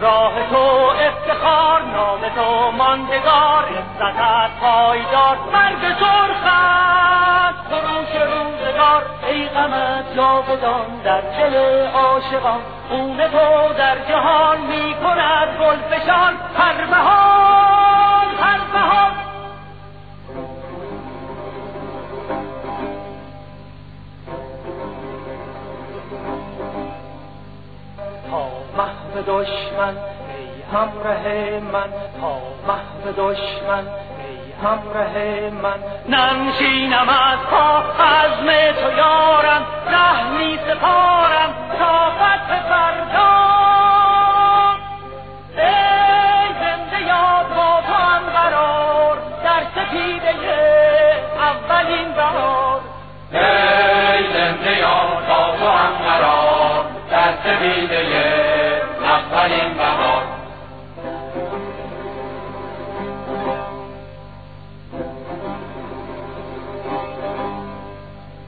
راه تو افتخار، نام تو ماندگار، عزتت پایدار، مرگ سرخت خروش روزگار. ای غمت جاودان در دل عاشقان، خون تو در جهان می کند گلفشان. هر بهار هر بهار تا محو دشمن ای همراه من، تا محو دشمن ای همراه من. ننشینم از پا عزم تو یارم، ره می سپارم تا فتح فردا. ای زنده یاد با تو هم قرار، در سپیده اولین بهار. ای زنده یاد با تو هم قرار، در سپیده اولین بهار.